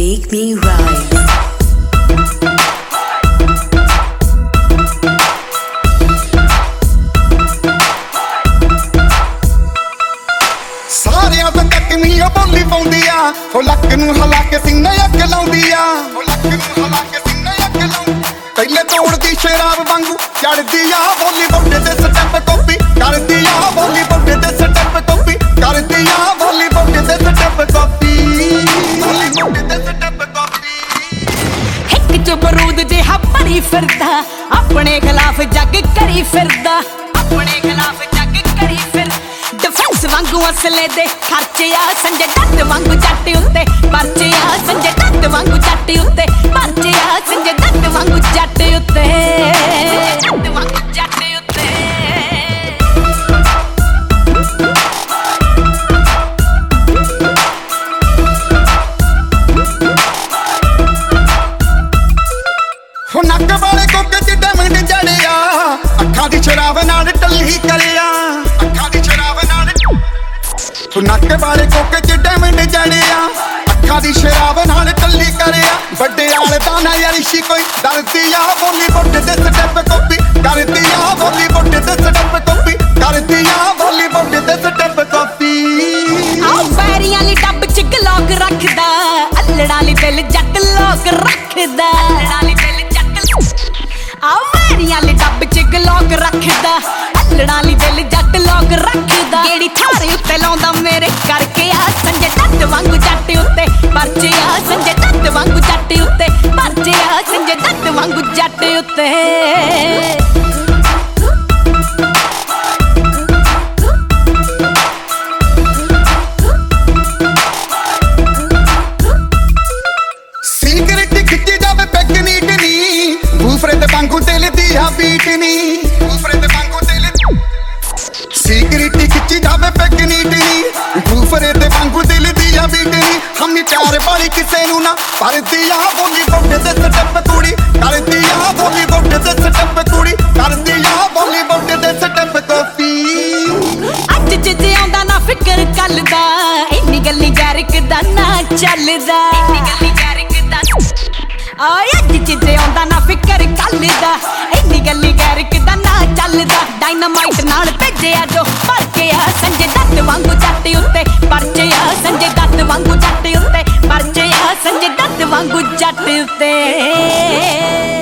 make me rise. ਸਾਰਿਆਂ ਤੋਂ ਤੱਕਵੀਂ ਬੋਲੀ ਪਾਉਂਦੀ ਆ ਉਹ ਲੱਕ ਨੂੰ ਹਿਲਾ ਕੇ ਸੀਨੇ ਅੱਗ ਲਾਉਂਦੀ ਆ ਉਹ ਲੱਕ ਨੂੰ ਹਿਲਾ ਕੇ ਸੀਨੇ ਅੱਗ ਲਾਉਂਦੀ ਪਹਿਲੇ ਤੋੜਦੀ ਸ਼ਰਾਬ ਵਾਂਗੂ ਚੜਦੀ ਆ ਬਾਲੀਵੁੱਡ ਦੇ ਸਟੈਪ ਕਾਪੀ ਕਰਦੀ ਆ ਬਾਲੀਵੁੱਡ ਦੇ ਸਟੈਪ ਕਾਪੀ ਕਰਦੀ ਆ ਬਾਲੀਵੁੱਡ ਦੇ ਸਟੈਪ ਕਾਪੀ ਬਾਲੀਵੁੱਡ ਦੇ ਸਟੈਪ ਕਾਪੀ ਇੱਕ ਚ ਬਰੂਦ ਜਿਹਾ ਭਰੀ ਫਿਰਦਾ ਆਪਣੇ ਖਿਲਾਫ ਜੱਗ ਕਰੀ ਫਿਰਦਾ ਆਪਣੇ ਖਿਲਾਫ ਜੱਗ ਕਰੀ ਫਿਰਦਾ ਡਿਫੈਂਸ ਵਾਂਗੂ ਅਸਲੇ ਦੇ ਖਰਚੇ ਆ ਸੰਜੇ ਦੱਤ ਵਾਂਗੂ ਜੱਟ ਉੱਤੇ ਪਰਚੇ ਆ ਸੰਜੇ ਦੱਤ ਵਾਂਗੂ ਜੱਟ ਉੱਤੇ ਪਰਚੇ ਆ ਸੰਜੇ ਦੱਤ ਵਾਂਗੂ ਜੱਟ ਉੱਤੇ ਦੱਤ ਵਾਂਗੂ ਜੱਟ ਉੱਤੇ ਹੋ ਨੱਕ ਵਾਲੇ ਕੋਕੇ ਚ ਡਾਇਮੰਡ ਜੜਿਆ ਅੱਖਾਂ ਦੀ ਸ਼ਰਾਬ ਨਾਲ ਟੱਲੀ ਕਰਿਆ ਅੱਖਾਂ ਦੀ ਸ਼ਰਾਬ ਨਾਲ ਹੋ ਨੱਕ ਵਾਲੇ ਕੋਕੇ ਚ ਡਾਇਮੰਡ ਜੜਿਆ ਅੱਖਾਂ ਦੀ ਸ਼ਰਾਬ ਨਾਲ ਟੱਲੀ ਕਰਿਆ ਵੱਡੇ ਵਾਲੇ ਤਾਂ ਨਾ ਯਾਰਿਸ਼ੀ ਕੋਈ ਡਰਦੀ ਆ ਬਾਲੀਵੁੱਡ ਦੇ ਸਟੈਪ ਕਾਪੀ ਕਰਦੀ ਆ ਬਾਲੀਵੁੱਡ ਦੇ ਸਟੈਪ ਕਾਪੀ ਕਰਦੀ ਆ ਬਾਲੀਵੁੱਡ ਦੇ ਸਟੈਪ ਕਾਪੀ ਆਹ ਪੈਰੀਆਂ ਲਈ ਡੱਬ ਚ ਗਲੋਕ ਰੱਖਦਾ ਅਲੜਾਂ ਲਈ ਦਿਲ ਜੱਟ ਲੋਕ ਰੱਖਦਾ ਅਲੜਾਂ ਲਈ ਦਿਲ ਆਹ ਪੈਰੀਆਂ ਲਈ ਡੱਬ ਚ ਗਲੋਕ ਰੱਖਦਾ ਅਲੜਾਂ ਲਈ ਦਿਲ ਜੱਟ ਲੋਕ ਰੱਖਦਾ ਕਿਹੜੀ ਥਾਰੇ ਉੱਤੇ ਲਾਉਂਦਾ ਮੇਰੇ ਕਰਕੇ ਆ ਸੰਜੇ ਦੱਤ ਵਾਂਗੂ ਜੱਟ ਉੱਤੇ ਪਰਚੇ ਆ ਸੰਜੇ ਦੱਤ ਵਾਂਗੂ ਜੱਟ ਉੱਤੇ ਪਰਚੇ ਆ ਸੰਜੇ ਦੱਤ ਵਾਂਗੂ ਜੱਟ ਉੱਤੇ ਸਿਗਰਟ ਖਿੱਚੀ ਜਾਵੇ ਪੈਗ ਨੀਟ ਨੀ ਬੂਫਰੇ ਤੇ ਵਾਂਗੂ ਦਿਲ ਦੀ ਆ ਬੀਟ ਨੀ ਬੂਫਰੇ ਤੇ ਵਾਂਗੂ ਦਿਲ ਸਿਗਰਟ ਖਿੱਚੀ ਜਾਵੇ ਪੈਗ ਨੀਟ ਨੀ ਬੂਫਰੇ ਤੇ ਵਾਂਗੂ ਦਿਲ ਦੀ ਆ ਬੀਟ ਨੀ ਹਮੀ ਪਿਆਰ ਵਾਲੀ ਕਿਸੇ ਨੂੰ ਨਾ ਪਰਦੀ ਆ ਬਾਲੀਵੁੱਡ ਦੇ ਸਟੈਪ ਕੁੜੀ ਕਰਦੀ ਆ ਬਾਲੀਵੁੱਡ ਦੇ ਸਟੈਪ ਕੁੜੀ ਕਰਦੀ ਆ ਬਾਲੀਵੁੱਡ ਦੇ ਸਟੈਪ ਕਾਪੀ ਅੱਜ ਜਿੱਦੇ ਆਉਂਦਾ ਨਾ ਫਿਕਰ ਕੱਲ ਦਾ ਇੰਨੀ ਗੱਲੀ ਗੈਰਿਕ ਦਾ ਨਾ ਚੱਲਦਾ ਇੰਨੀ ਗੱਲੀ ਗੈਰਿਕ ਦਾ ਆਏ ਅੱਜ ਜਿੱਦੇ ਆਉਂਦਾ ਨਾ ਫਿਕਰ ਕੱਲ ਦਾ ਇੰਨੀ ਗੱਲੀ ਗੈਰਿਕ ਦਾ ਨਾ ਚੱਲਦਾ ਡਾਇਨਾਮਾਈਟ ਨਾਲ ਭੇਜਿਆ ਜੋ ਭਰ ਕੇ ਆ ਸੰਜੇ ਦੱਤ ਵਾਂਗੂ ਜੱਟ ਉੱਤੇ ਪਰਚੇ ਆ ਸੰਜੇ ਦੱਤ ਵਾਂਗੂ ਜੱਟ ਉੱਤੇ ਪਰਚੇ ਆ ਸੰਜੇ ਦੱਤ ਵਾਂਗੂ ਜੱਟ ਉੱਤੇ